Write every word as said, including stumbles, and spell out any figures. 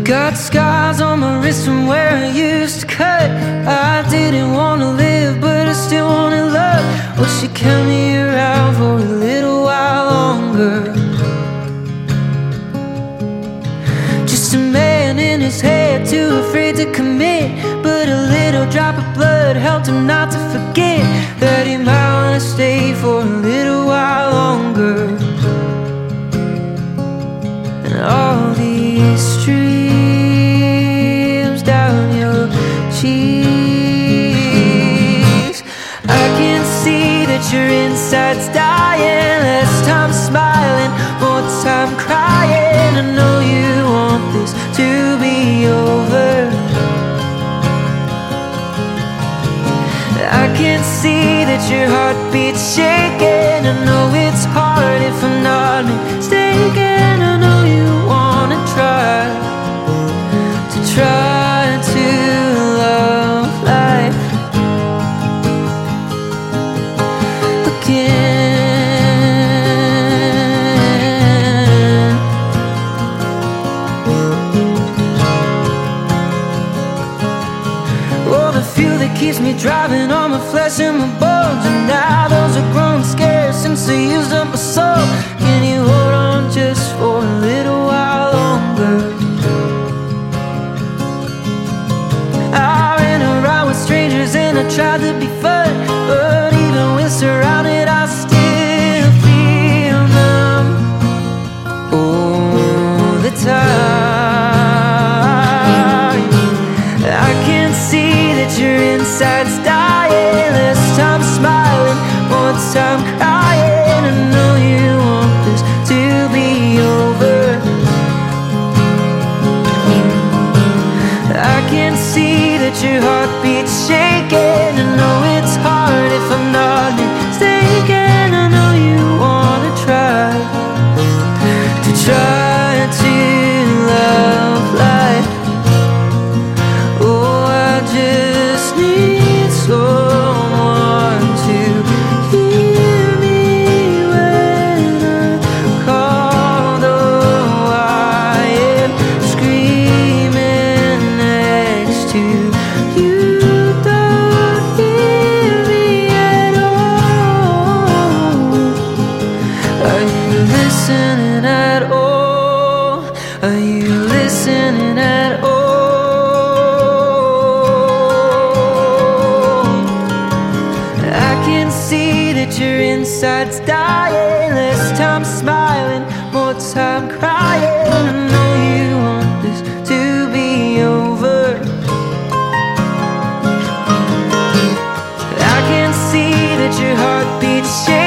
Got scars on my wrist from where I used to cut. I didn't want to live, but I still wanted love. Well, she kept me around for a little while longer. Just a man in his head, too afraid to commit. But a little drop of blood helped him not to forget that he might want to stay for a little while longer. And all these streams down your cheeks, I can see that your inside's dying. Less time smiling, more time crying. I know you want this to be over. I can see that your heartbeat's shaking. I know it's hard if I'm not mistaken. I know you wanna try to try to love life again. Oh, the fuel that keeps me driving on my flesh and my bones, and now those are grown scarce since I used up my soul. Can you hold on just for a little while longer? I ran around with strangers and I tried to be fun, but even when surrounded I still feel numb all the time. I can see that your inside's dying. Less time smiling, more time crying. I know you want this to be over. I can see that your heartbeat's shaking. I know it's hard if I'm not mistaken. I know you wanna try to try to love life. Oh, I just need someone to hear me when I call. Though I am screaming next to you, don't hear me at all. Are you listening at all? Are you listening at all? I can see that your inside's dying. Less time smiling, more time crying. I know you want this to be over. I can see that your heartbeat's shaking.